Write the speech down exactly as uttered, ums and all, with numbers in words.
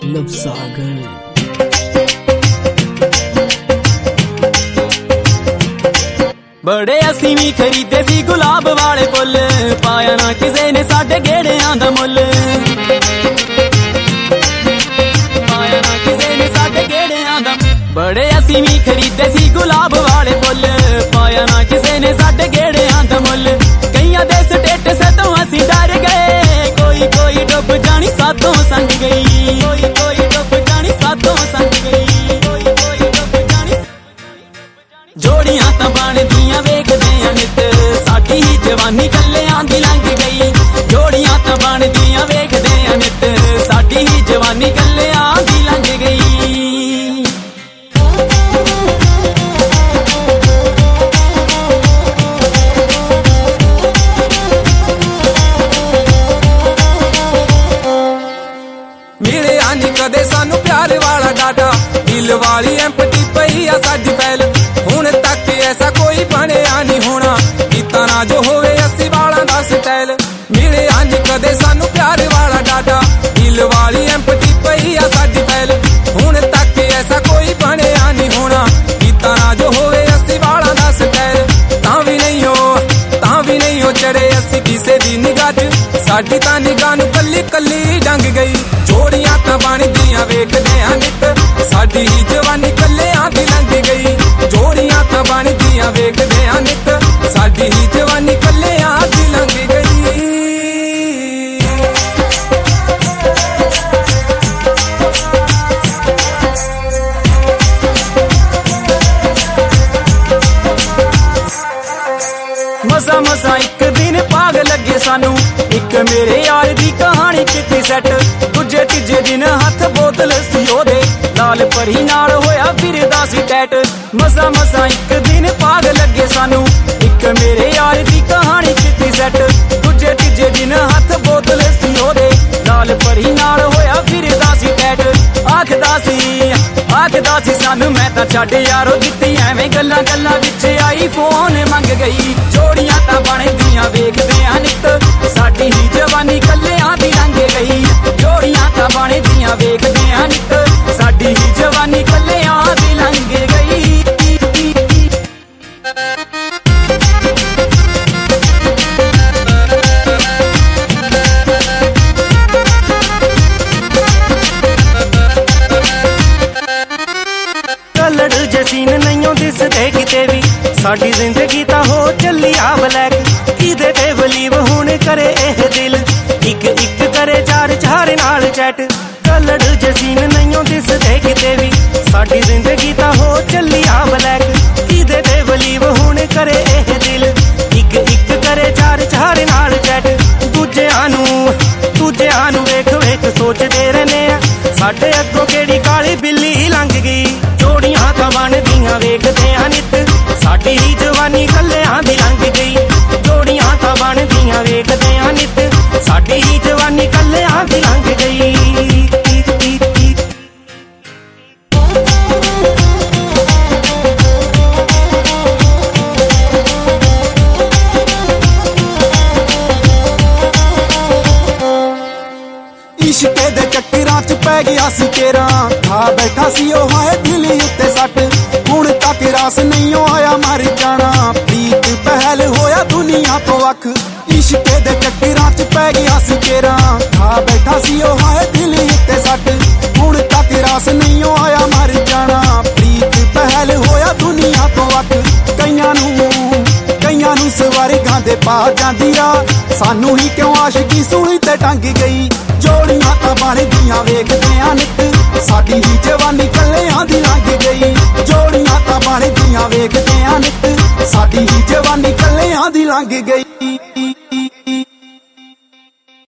मतलब सागर। बड़े असीं भी खरीदे सी गुलाब वाले फुल, पाया ना किसे ने साडे गेड़ियां दा मुल, पाया ना किसे ने साडे गेड़ियां दा। बड़े असीं भी खरीदे सी गुलाब वाले फुल, पाया ना किसे ने साडे गेड़ियां दा मुल। कईयां दे स्टेटस तो असीं डर गए, कोई कोई डुब जानी सातों संग गई, कोई कोई डुब जानी सातों संग गई, कोई कोई डुब जानी। जोड़ियां तां बनदियां वेखदे आ नित, साडी ही जवानी कल्लियां दी लंघ गई। जोड़ियां तां बनदियां वेखदे आ नित, साडी ही जवानी कल्लियां दी लंघ गई। मिलिया नी कदे सानू प्यार वाला डाटा, दिल वाली एम्पटी पई आ साडी फैल। हुण तक ऐसा कोई बनिया नहीं होना, कीता ना जो होवे अस्सी वाला दा स्टाइल। मिलिया नी कदे सानू प्यार वाला डाटा, दिल वाली एम्पटी पई आ साडी फैल। हुण तक ऐसा कोई बनिया नहीं होना, कीता ना जो होवे अस्सी वाला दा स्टाइल। तां भी नहीं हो तां भी नहीं हो चढ़े अस्सी किसे दी निगाह च, साडी तां निगाह नू कल्ली कल्ली डंग गई। जोड़ियां तां बनदियां वेखदे आ नित, साडी ही जवानी कल्लियां दी लंघ गई। जोड़ियां तां बनदियां वेखदे आ नित, साडी ही जवानी कल्लियां दी लंघ गई। मसा मसा एक दिन भाग लगे सानू, एक मेरे यार दी कहानी किती सैट। दूजे तीजे दिन हथ बोतल सी ओदे, लाल परी नाल होया फिरदा सी टैट। मसा मसा एक दिन भाग लगे सानू, एक मेरे यार दी कहानी किती सैट। दूजे तीजे दिन हथ बोतल सी ओदे, लाल परी नाल होया फिरदा सी टैट। आखदा सी आखदा सी सानू मैं तां छड्ड यारो दित्ती, एवें गल्लां गल्लां विच आई फोन मंग गई। जोड़ियां तां बनदियां वेखदे आ नित, साडी ही जवानी कल्लियां दी लंघ गई। जोड़ियां तां बनदियां वेखदे आ नित, साडी ही जवानी कल्लियां दी लंघ गई। कलड़ जसीन नहीं दिसदे किते भी, साडी जिंदगी तां हो चली आ ब्लैक। किदे ते बलीव हुण करे एह दिल, इक इक करे चार चार नाल चैट। कलड़ जसीन नहीं दिसदे किते भी, साडी जिंदगी तां हो चली आ ब्लैक। किदे ते बलीव हुण करे एह दिल, इक इक करे चार चार नाल चैट। दूजिआं नू दूजिआं नू वेख वेख सोचदे रहने आ, साडे अग्गों केड़ी काली बिल्ली लंघ गई। जोड़ियां तां बनदियां वेखदे आ नित, साडी ही जवानी कल्लियां दी लंघ गई। जोड़ियां तां बनदियां वेखदे आ नित, साडी ही जवानी कल्लियां दी लंघ गई। इश्के दे चक्करां च पै गया सी केरा, खा बैठा सी ओ हाय दिल उत्ते सट। हुण तक रास नहीं होया मर जाना, प्रीत पहल होया दुनिया तो वख। इश्के दे चक्करां च पै गया सी केरा, खा बैठा सी ओ हाय दिल उत्ते सट। हुण तक रास नहीं होया मर जाना, प्रीत पहल होया दुनिया तो वख। कईयां नू कईयां नू स्वर्गां दे पा जांदी आ, सानू ही क्यों आशिकी सूली ते टंग गई। जोड़ियां तां बनदियां वेखदे आ नित, साडी ही जवानी कल्लियां दी लंघ गई। जोड़ियां तां बनदियां वेखदे आ नित, साडी ही जवानी कल्लियां दी लंघ गई।